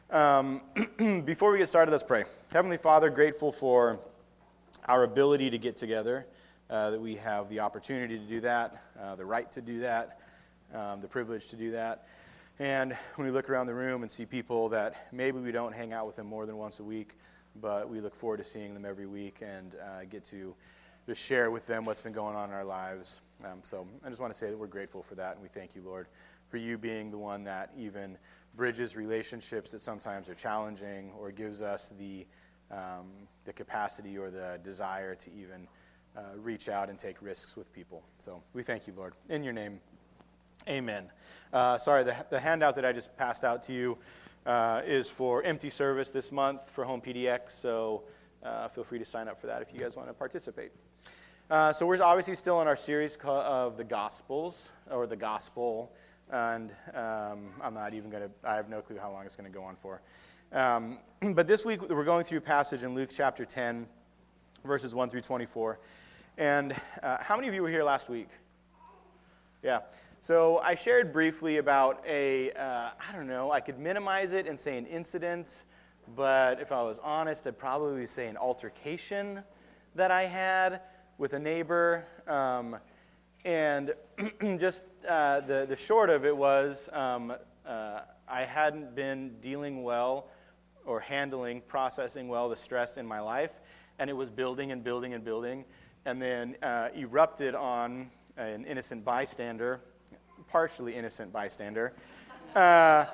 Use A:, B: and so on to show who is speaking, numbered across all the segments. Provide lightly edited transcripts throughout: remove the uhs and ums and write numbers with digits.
A: Before we get started, let's pray. Heavenly Father, grateful for our ability to get together, that we have the opportunity to do that, the right to do that, the privilege to do that. And when we look around the room and see people that maybe we don't hang out with them more than once a week, but we look forward to seeing them every week and get to just share with them what's been going on in our lives. So I just want to say that we're grateful for that, and we thank you, Lord, for you being the one that even bridges relationships that sometimes are challenging, or gives us the capacity or the desire to even reach out and take risks with people. So we thank you, Lord. In your name, amen. Sorry, the handout that I just passed out to you is for empty service this month for Home PDX, so feel free to sign up for that if you guys want to participate. So we're obviously still in our series of the Gospels, or the Gospel, and I'm not even going to, I have no clue how long it's going to go on for. But this week we're going through a passage in Luke chapter 10, verses 1 through 24. And how many of you were here last week? Yeah. So I shared briefly about I don't know, I could minimize it and say an incident, but if I was honest, I'd probably say an altercation that I had with a neighbor. And just the short of it was I hadn't been dealing well or processing well the stress in my life, and it was building and building and building, and then erupted on an innocent bystander, partially innocent bystander. I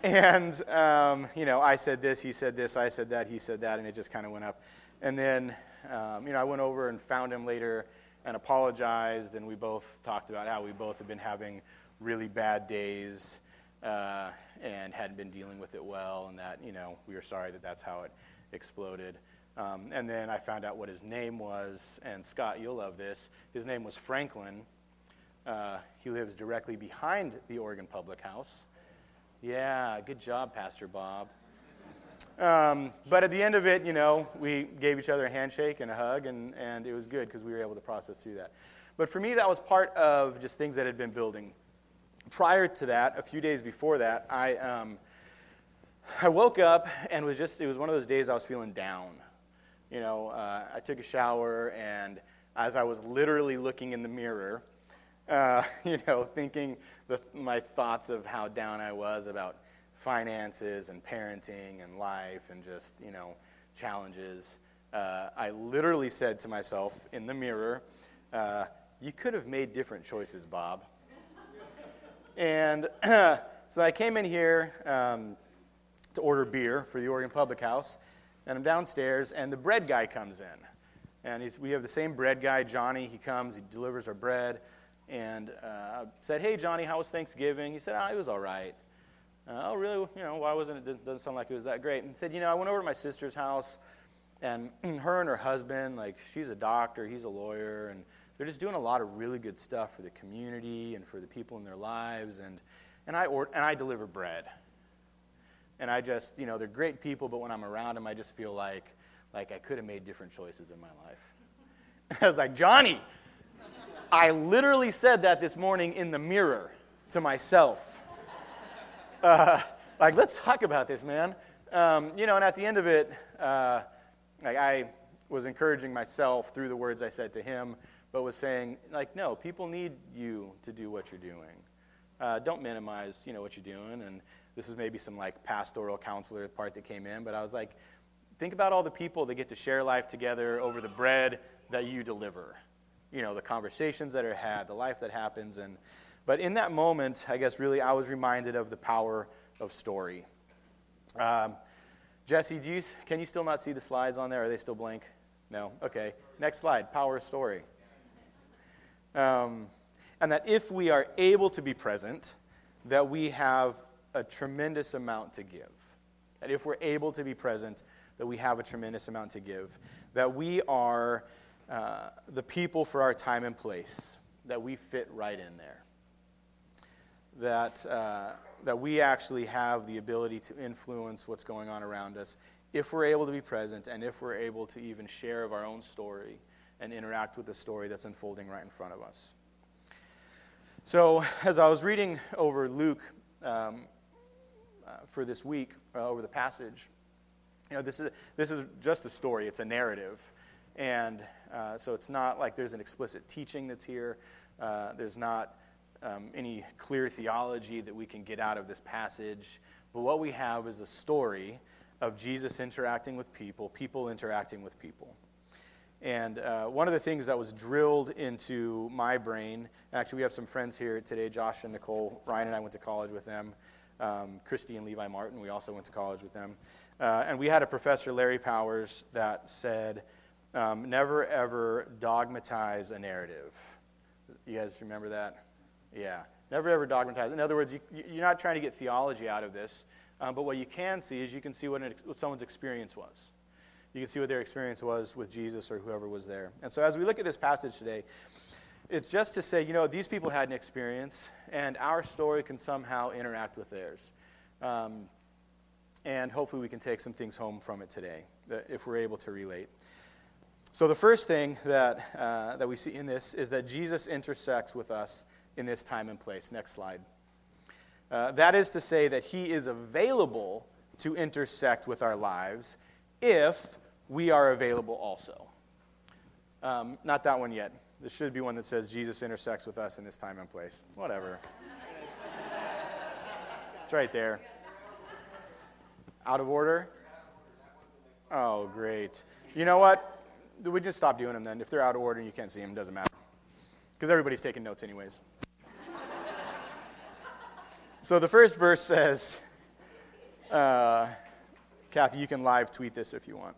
A: said this, he said this, I said that, he said that, and it just kind of went up. And then, I went over and found him later and apologized, and we both talked about how we both had been having really bad days and hadn't been dealing with it well, and that, we were sorry that that's how it exploded. And then I found out what his name was, and Scott, you'll love this. His name was Franklin. He lives directly behind the Oregon Public House. Yeah, good job, Pastor Bob. But at the end of it, we gave each other a handshake and a hug, and it was good because we were able to process through that. But for me, that was part of just things that had been building. Prior to that, a few days before that, I woke up and it was one of those days I was feeling down. I took a shower, and as I was literally looking in the mirror, thinking my thoughts of how down I was about finances and parenting and life and just, challenges. I literally said to myself in the mirror, you could have made different choices, Bob. And so I came in here to order beer for the Oregon Public House, and I'm downstairs, and the bread guy comes in. And we have the same bread guy, Johnny. He comes, he delivers our bread, and I said, hey, Johnny, how was Thanksgiving? He said, it was all right. Oh, really? Why wasn't it? Doesn't sound like it was that great. And he said, I went over to my sister's house, and her and her husband, she's a doctor, he's a lawyer, and they're just doing a lot of really good stuff for the community and for the people in their lives. And I deliver bread. And I just, they're great people, but when I'm around them, I just feel like I could have made different choices in my life. And I was like, Johnny, I literally said that this morning in the mirror to myself. Let's talk about this, man. And at the end of it, I was encouraging myself through the words I said to him, but was saying, no, people need you to do what you're doing. Don't minimize, what you're doing. And this is maybe some pastoral counselor part that came in, but I was like, think about all the people that get to share life together over the bread that you deliver. The conversations that are had, the life that happens. But in that moment, I guess really I was reminded of the power of story. Jesse, can you still not see the slides on there? Are they still blank? No? Okay. Next slide, power of story. And that if we are able to be present, that we have a tremendous amount to give. That if we're able to be present, that we have a tremendous amount to give. That we are the people for our time and place. That we fit right in there. That we actually have the ability to influence what's going on around us if we're able to be present and if we're able to even share of our own story and interact with the story that's unfolding right in front of us. So as I was reading over Luke for this week, over the passage. This is just a story. It's a narrative. And so it's not like there's an explicit teaching that's here. There's not any clear theology that we can get out of this passage. But what we have is a story of Jesus interacting with people, people interacting with people. And one of the things that was drilled into my brain, actually we have some friends here today, Josh and Nicole. Ryan and I went to college with them. Christy and Levi Martin, we also went to college with them. And we had a professor, Larry Powers, that said, never ever dogmatize a narrative. You guys remember that? Yeah. Never ever dogmatize. In other words, you're not trying to get theology out of this, but what you can see is you can see what someone's experience was. You can see what their experience was with Jesus or whoever was there. And so as we look at this passage today, it's just to say, these people had an experience, and our story can somehow interact with theirs. And hopefully we can take some things home from it today, if we're able to relate. So the first thing that we see in this is that Jesus intersects with us in this time and place. Next slide. That is to say that he is available to intersect with our lives if we are available also. Not that one yet. There should be one that says Jesus intersects with us in this time and place. Whatever. It's right there. Out of order? Oh, great. You know what? We just stop doing them then. If they're out of order and you can't see them, it doesn't matter. Because everybody's taking notes anyways. So the first verse says, Kathy, you can live tweet this if you want.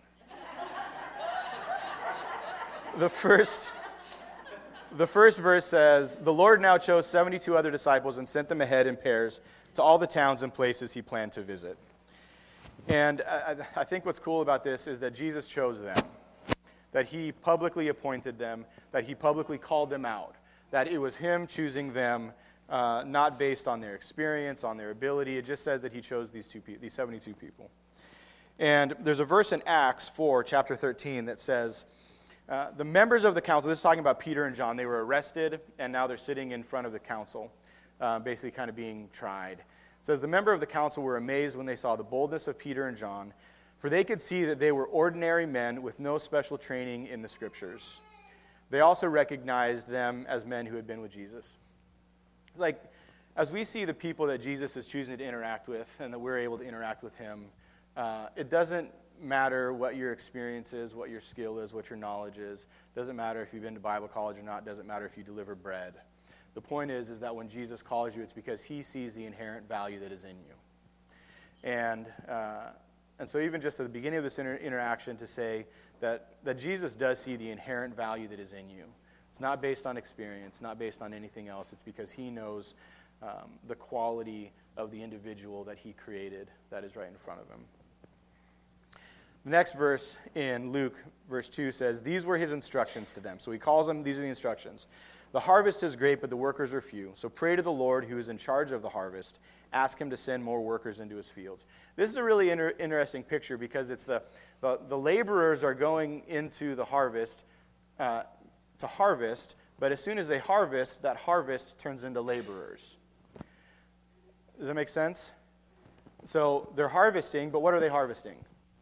A: The first verse says, the Lord now chose 72 other disciples and sent them ahead in pairs to all the towns and places he planned to visit. And I think what's cool about this is that Jesus chose them, that he publicly appointed them, that he publicly called them out, that it was him choosing them, not based on their experience, on their ability. It just says that he chose these 72 people. And there's a verse in Acts 4, chapter 13, that says, the members of the council, this is talking about Peter and John, they were arrested, and now they're sitting in front of the council, basically kind of being tried. It says, the member of the council were amazed when they saw the boldness of Peter and John, for they could see that they were ordinary men with no special training in the Scriptures. They also recognized them as men who had been with Jesus. It's like, as we see the people that Jesus is choosing to interact with and that we're able to interact with him, it doesn't matter what your experience is, what your skill is, what your knowledge is. It doesn't matter if you've been to Bible college or not. It doesn't matter if you deliver bread. The point is that when Jesus calls you, it's because he sees the inherent value that is in you. And so even just at the beginning of this interaction to say that Jesus does see the inherent value that is in you. It's not based on experience, not based on anything else. It's because he knows the quality of the individual that he created that is right in front of him. The next verse in Luke, verse 2, says, these were his instructions to them. So he calls them, these are the instructions. The harvest is great, but the workers are few. So pray to the Lord who is in charge of the harvest. Ask him to send more workers into his fields. This is a really interesting picture because it's the laborers are going into the harvest to harvest, but as soon as they harvest, that harvest turns into laborers. Does that make sense? So they're harvesting, but what are they harvesting?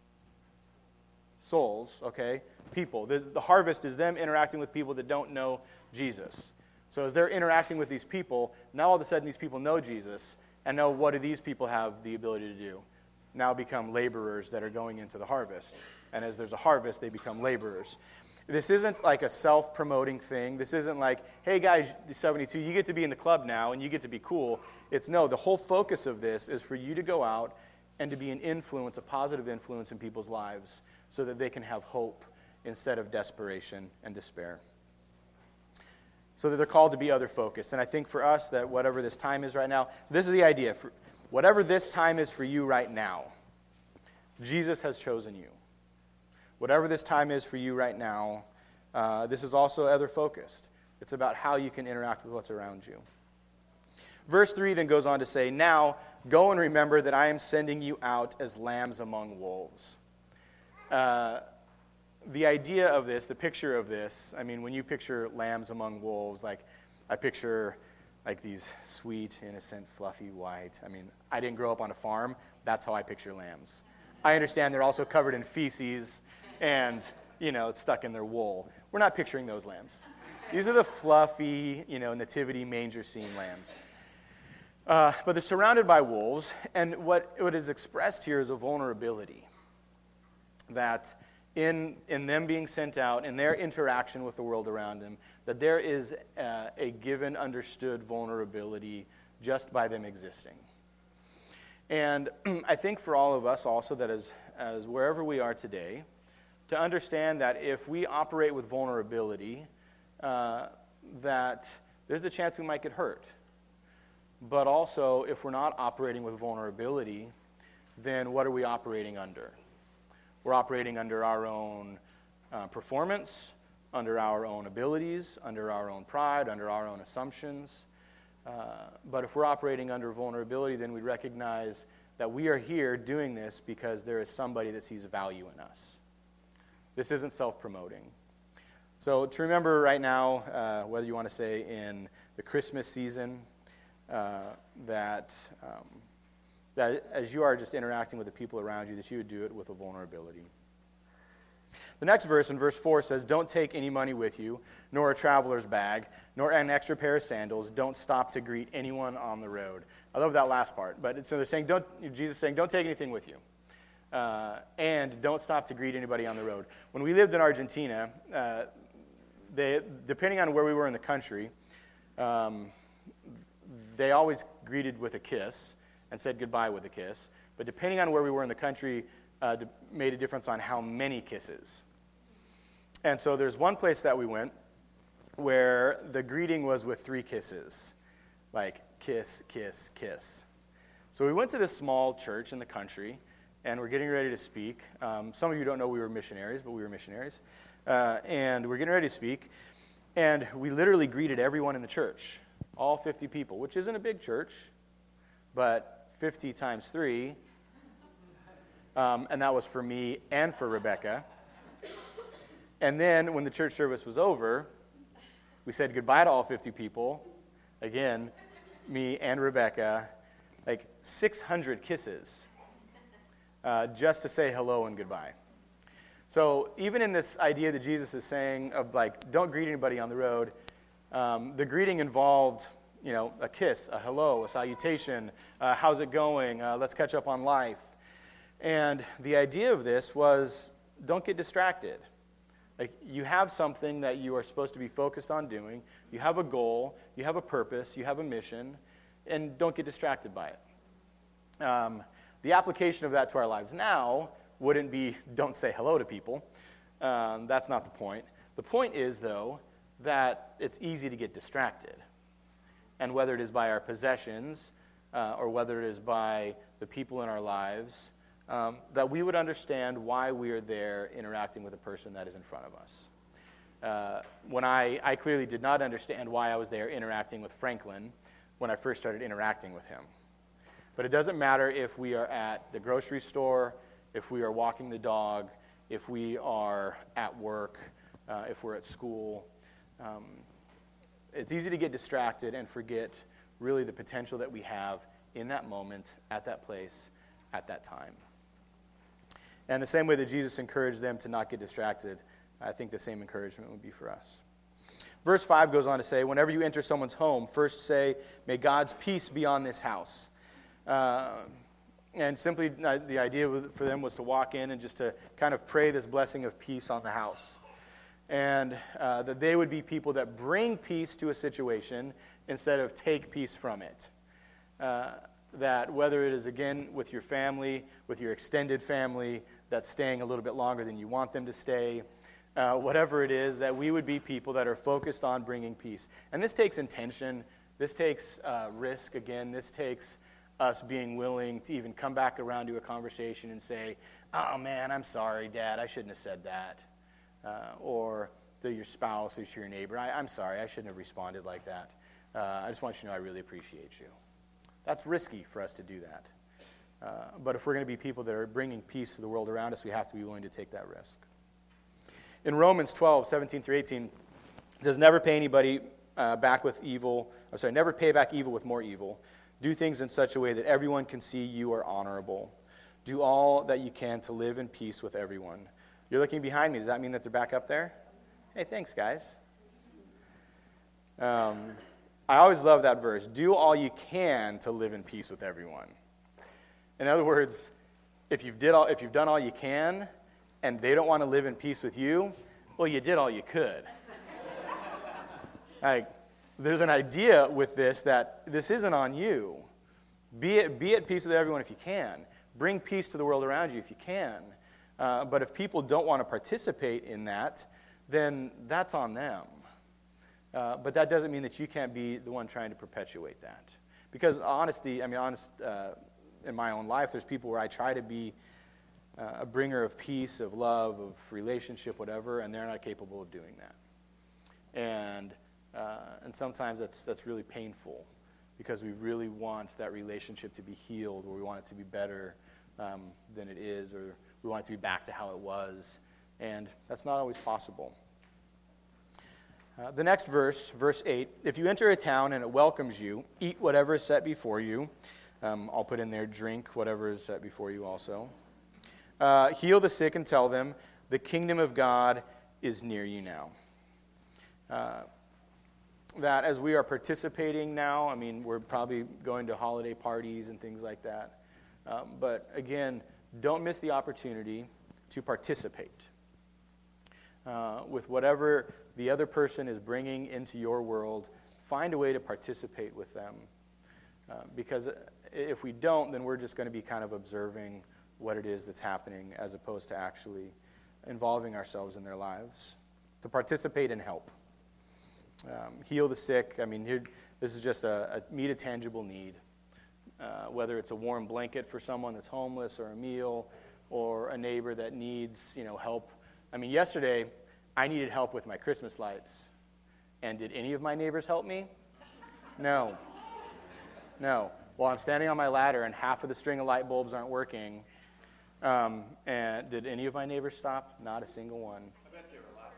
A: Souls, okay? People. The harvest is them interacting with people that don't know Jesus. So as they're interacting with these people, now all of a sudden these people know Jesus, and know what do these people have the ability to do? Now become laborers that are going into the harvest. And as there's a harvest, they become laborers. This isn't like a self-promoting thing. This isn't like, hey guys, the 72, you get to be in the club now and you get to be cool. It's no, the whole focus of this is for you to go out and to be an influence, a positive influence in people's lives so that they can have hope instead of desperation and despair. So that they're called to be other-focused. And I think for us that whatever this time is right now, so this is the idea. For whatever this time is for you right now, Jesus has chosen you. Whatever this time is for you right now, this is also other-focused. It's about how you can interact with what's around you. Verse 3 then goes on to say, now go and remember that I am sending you out as lambs among wolves. The idea of this, the picture of this, I mean, when you picture lambs among wolves, like I picture like these sweet, innocent, fluffy white. I mean, I didn't grow up on a farm, That's how I picture lambs. I understand they're also covered in feces and, it's stuck in their wool. We're not picturing those lambs. These are the fluffy, nativity manger scene lambs. But they're surrounded by wolves, and what is expressed here is a vulnerability. That in them being sent out, in their interaction with the world around them, that there is a given, understood vulnerability just by them existing. And I think for all of us also that as wherever we are today, to understand that if we operate with vulnerability, that there's a chance we might get hurt. But also, if we're not operating with vulnerability, then what are we operating under? We're operating under our own performance, under our own abilities, under our own pride, under our own assumptions. But if we're operating under vulnerability, then we recognize that we are here doing this because there is somebody that sees value in us. This isn't self-promoting. So to remember right now, whether you want to say in the Christmas season, that as you are just interacting with the people around you, that you would do it with a vulnerability. The next verse, in verse 4, says, "Don't take any money with you, nor a traveler's bag, nor an extra pair of sandals. Don't stop to greet anyone on the road." I love that last part. But so they're saying, Jesus is saying, don't take anything with you. And don't stop to greet anybody on the road. When we lived in Argentina, depending on where we were in the country, they always greeted with a kiss and said goodbye with a kiss. But depending on where we were in the country, made a difference on how many kisses. And so there's one place that we went where the greeting was with 3 kisses. Like kiss, kiss, kiss. So we went to this small church in the country, and we're getting ready to speak. Some of you don't know we were missionaries, but we were missionaries. And we're getting ready to speak, and we literally greeted everyone in the church, all 50 people, which isn't a big church, but 50 times 3, and that was for me and for Rebecca. And then when the church service was over, we said goodbye to all 50 people. Again, me and Rebecca, like 600 kisses, just to say hello and goodbye. So even in this idea that Jesus is saying of like, don't greet anybody on the road, the greeting involved, a kiss, a hello, a salutation, how's it going, let's catch up on life. And the idea of this was, don't get distracted. Like, you have something that you are supposed to be focused on doing. You have a goal. You have a purpose. You have a mission. And don't get distracted by it. The application of that to our lives now wouldn't be don't say hello to people. That's not the point. The point is, though, that it's easy to get distracted. And whether it is by our possessions or whether it is by the people in our lives, that we would understand why we are there interacting with a person that is in front of us. When I clearly did not understand why I was there interacting with Franklin when I first started interacting with him. But it doesn't matter if we are at the grocery store, if we are walking the dog, if we are at work, if we're at school. It's easy to get distracted and forget really the potential that we have in that moment, at that place, at that time. And the same way that Jesus encouraged them to not get distracted, I think the same encouragement would be for us. Verse 5 goes on to say, whenever you enter someone's home, first say, may God's peace be on this house. And simply the idea for them was to walk in and just to kind of pray this blessing of peace on the house. And that they would be people that bring peace to a situation instead of take peace from it. That whether it is, again, with your family, with your extended family that's staying a little bit longer than you want them to stay, whatever it is, that we would be people that are focused on bringing peace. And this takes intention. This takes risk, again. This takes us being willing to even come back around to a conversation and say, oh, man, I'm sorry, Dad, I shouldn't have said that. Or to your spouse or to your neighbor, I'm sorry, I shouldn't have responded like that. I just want you to know I really appreciate you. That's risky for us to do that. But if we're going to be people that are bringing peace to the world around us, we have to be willing to take that risk. In Romans 12, 17 through 18, it says, never pay anybody back with evil. Never pay back evil with more evil. Do things in such a way that everyone can see you are honorable. Do all that you can to live in peace with everyone. You're looking behind me. Does that mean that they're back up there? Hey, thanks, guys. I always love that verse. Do all you can to live in peace with everyone. In other words, if you've done all you can and they don't want to live in peace with you, well, you did all you could. Like, there's an idea with this that this isn't on you. Be at peace with everyone if you can. Bring peace to the world around you if you can. But if people don't want to participate in that, then that's on them. But that doesn't mean that you can't be the one trying to perpetuate that. Because in my own life, there's people where I try to be a bringer of peace, of love, of relationship, whatever, and they're not capable of doing that. And sometimes that's really painful because we really want that relationship to be healed, or we want it to be better than it is, or we want it to be back to how it was, and that's not always possible. The next verse, verse 8, if you enter a town and it welcomes you, eat whatever is set before you. I'll put in there, drink whatever is set before you also. Heal the sick and tell them, the kingdom of God is near you now. That as we are participating now, we're probably going to holiday parties and things like that. But again, don't miss the opportunity to participate with whatever the other person is bringing into your world. Find a way to participate with them. Because if we don't, then we're just going to be kind of observing what it is that's happening as opposed to actually involving ourselves in their lives. To participate and help. Heal the sick. This is just meet a tangible need. Whether it's a warm blanket for someone that's homeless, or a meal, or a neighbor that needs, help. Yesterday, I needed help with my Christmas lights. And did any of my neighbors help me? No. Well, I'm standing on my ladder, and half of the string of light bulbs aren't working. And did any of my neighbors stop? Not a single one. I bet they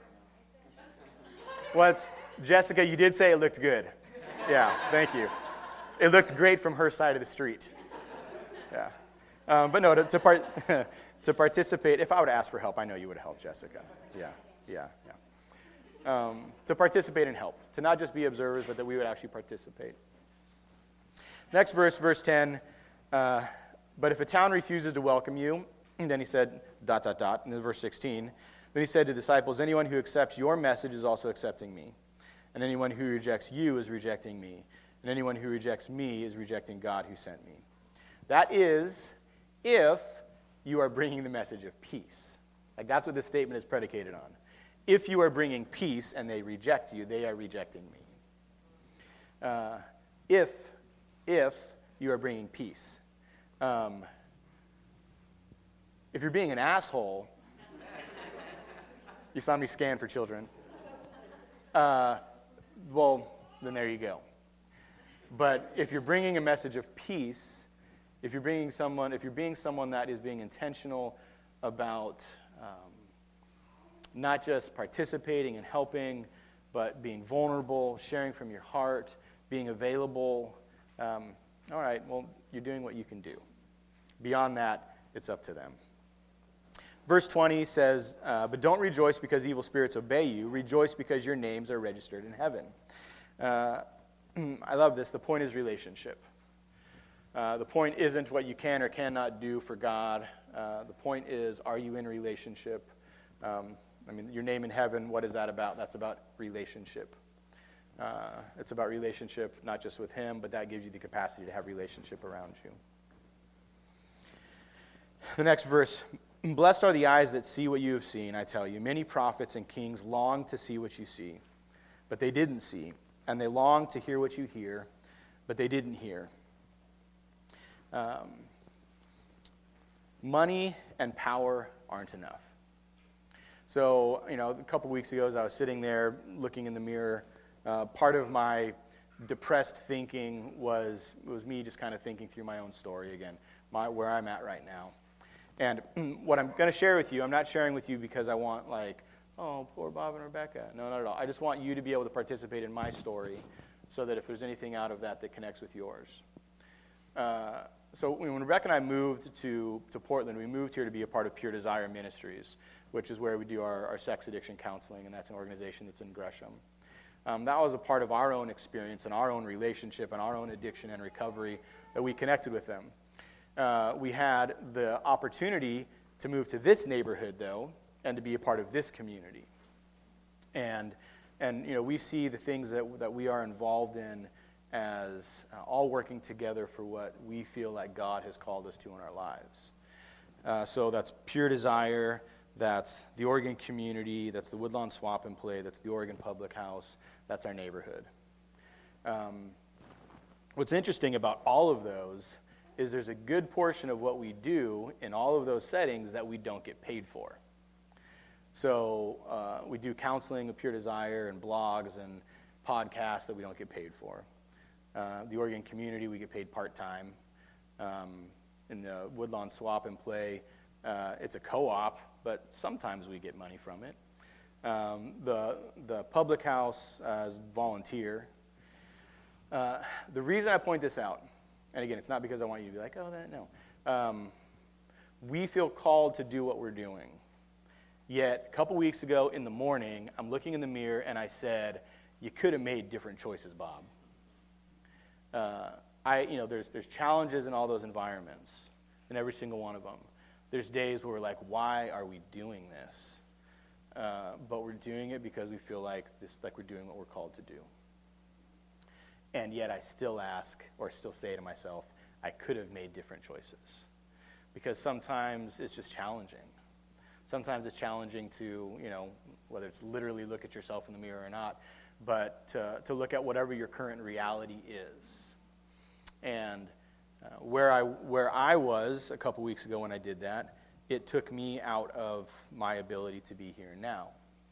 A: were laughing. Jessica, you did say it looked good. Yeah, thank you. It looked great from her side of the street. Yeah. But no, to participate, if I would ask for help, I know you would have helped, Jessica. Yeah. To participate and help. To not just be observers, but that we would actually participate. Next verse, verse 10. But if a town refuses to welcome you, and then he said, ... and then verse 16. Then he said to the disciples, anyone who accepts your message is also accepting me. And anyone who rejects you is rejecting me. And anyone who rejects me is rejecting God who sent me. That is, if you are bringing the message of peace. Like, that's what this statement is predicated on. If you are bringing peace and they reject you, they are rejecting me. If you are bringing peace. If you're being an asshole, you saw me scan for children. Well, then there you go. But if you're bringing a message of peace, if you're being someone that is being intentional about not just participating and helping, but being vulnerable, sharing from your heart, being available, all right, well, you're doing what you can do. Beyond that, it's up to them. Verse 20 says, but don't rejoice because evil spirits obey you. Rejoice because your names are registered in heaven. I love this. The point is relationship. The point isn't what you can or cannot do for God. The point is, are you in a relationship? Your name in heaven, what is that about? That's about relationship. It's about relationship, not just with Him, but that gives you the capacity to have relationship around you. The next verse, blessed are the eyes that see what you have seen, I tell you. Many prophets and kings longed to see what you see, but they didn't see. And they longed to hear what you hear, but they didn't hear. Money and power aren't enough. So, a couple weeks ago, as I was sitting there looking in the mirror, part of my depressed thinking was me just kind of thinking through my own story again, where I'm at right now. And what I'm going to share with you, I'm not sharing with you because I want, oh, poor Bob and Rebecca. No, not at all. I just want you to be able to participate in my story so that if there's anything out of that connects with yours. So when Rebecca and I moved to Portland, we moved here to be a part of Pure Desire Ministries, which is where we do our sex addiction counseling, and that's an organization that's in Gresham. That was a part of our own experience and our own relationship and our own addiction and recovery that we connected with them. We had the opportunity to move to this neighborhood, though, and to be a part of this community. And we see the things that we are involved in as all working together for what we feel like God has called us to in our lives. So that's Pure Desire, that's the Oregon community, that's the Woodlawn Swap and Play, that's the Oregon Public House, that's our neighborhood. What's interesting about all of those is there's a good portion of what we do in all of those settings that we don't get paid for. So we do counseling with Pure Desire and blogs and podcasts that we don't get paid for. The Oregon community, we get paid part-time. In the Woodlawn Swap and Play, it's a co-op, but sometimes we get money from it. The public house is volunteer. The reason I point this out, and again, it's not because I want you to be like, oh, no. We feel called to do what we're doing. Yet, a couple weeks ago in the morning, I'm looking in the mirror and I said, you could have made different choices, Bob. There's challenges in all those environments, in every single one of them. There's days where we're like, why are we doing this? But we're doing it because we feel like we're doing what we're called to do. And yet I still ask, or still say to myself, I could have made different choices. Because sometimes it's just challenging. Sometimes it's challenging to, whether it's literally look at yourself in the mirror or not, but to look at whatever your current reality is. And where I was a couple weeks ago when I did that, it took me out of my ability to be here now.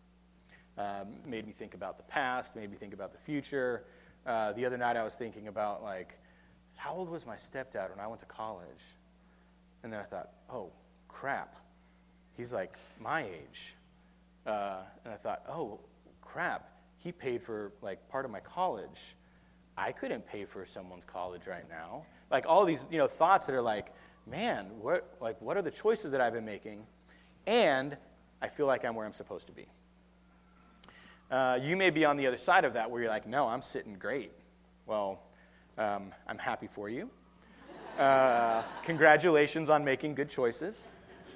A: Made me think about the past, made me think about the future. The other night I was thinking about, how old was my stepdad when I went to college? And then I thought, oh, crap. He's like my age. And I thought, oh, crap. He paid for, part of my college. I couldn't pay for someone's college right now. All these, thoughts that are man, what are the choices that I've been making? And I feel like I'm where I'm supposed to be. You may be on the other side of that where you're like, no, I'm sitting great. Well, I'm happy for you. Congratulations on making good choices.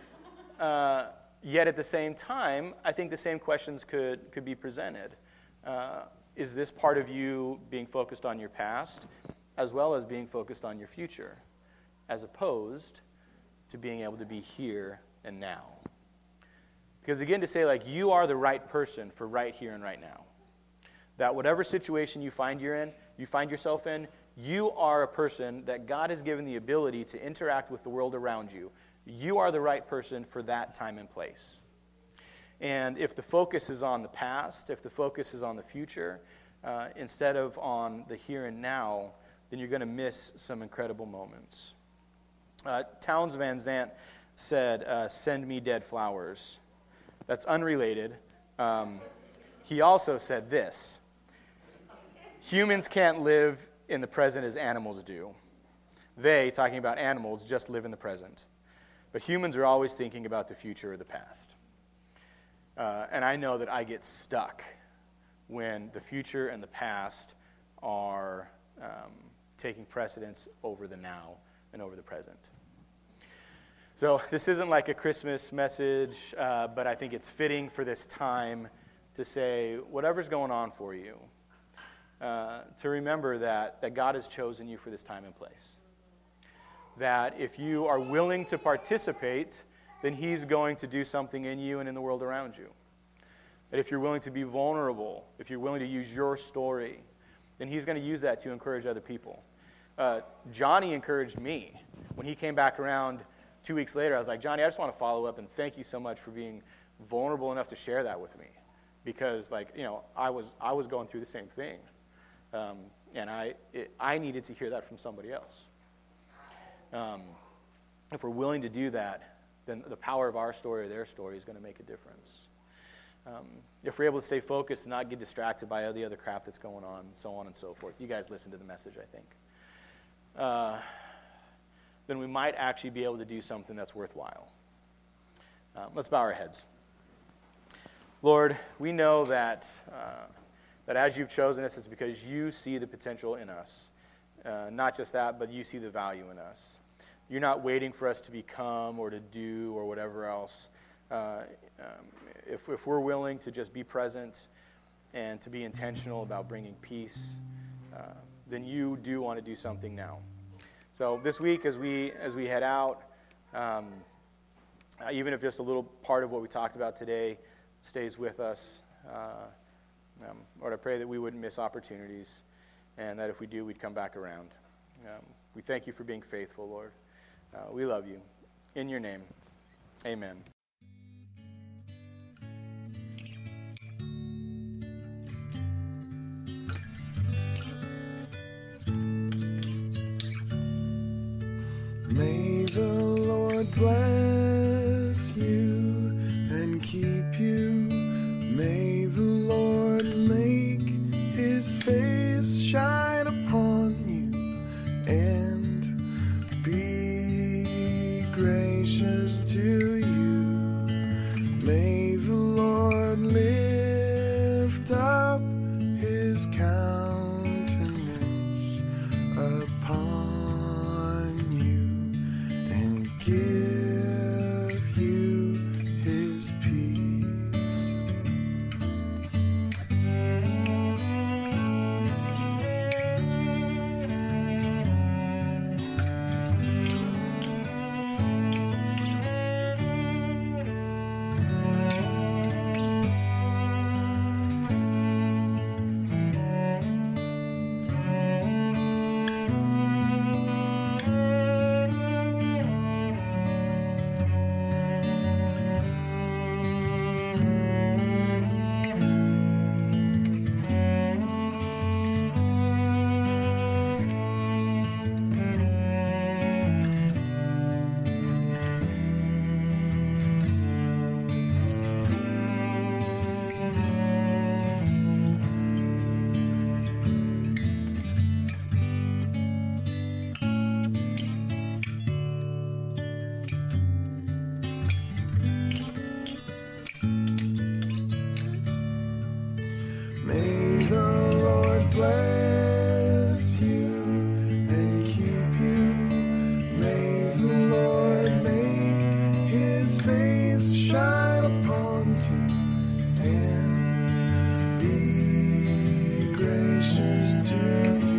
A: Yet at the same time, I think the same questions could be presented. Is this part of you being focused on your past as well as being focused on your future, as opposed to being able to be here and now? Because again, to say you are the right person for right here and right now. That whatever situation you find yourself in, you are a person that God has given the ability to interact with the world around you. You are the right person for that time and place. And if the focus is on the past, if the focus is on the future, instead of on the here and now, then you're going to miss some incredible moments. Townes Van Zandt said, send me dead flowers. That's unrelated. He also said this: humans can't live in the present as animals do. They, talking about animals, just live in the present. But humans are always thinking about the future or the past. And I know that I get stuck when the future and the past are taking precedence over the now and over the present. So this isn't like a Christmas message, but I think it's fitting for this time to say, whatever's going on for you, to remember that God has chosen you for this time and place. That if you are willing to participate, then He's going to do something in you and in the world around you. That if you're willing to be vulnerable, if you're willing to use your story, then He's going to use that to encourage other people. Johnny encouraged me. When he came back around 2 weeks later, I was like, Johnny, I just want to follow up and thank you so much for being vulnerable enough to share that with me. Because, I was going through the same thing. And I needed to hear that from somebody else. If we're willing to do that, then the power of our story or their story is going to make a difference. If we're able to stay focused and not get distracted by all the other crap that's going on, so on and so forth. You guys listen to the message, I think. then we might actually be able to do something that's worthwhile. Let's bow our heads. Lord, we know that as you've chosen us, it's because you see the potential in us. Not just that, but you see the value in us. You're not waiting for us to become or to do or whatever else. If we're willing to just be present and to be intentional about bringing peace, then you do want to do something now. So this week, as we head out, even if just a little part of what we talked about today stays with us, Lord, I pray that we wouldn't miss opportunities, and that if we do, we'd come back around. We thank you for being faithful, Lord. We love you. In your name, amen.
B: May the Lord bless you and keep you. May the Lord make his face shine upon you and be gracious to you. May the Lord lift up his countenance upon you and give you his peace. May the Lord bless you and keep you. May the Lord make his face shine upon you and be gracious to you.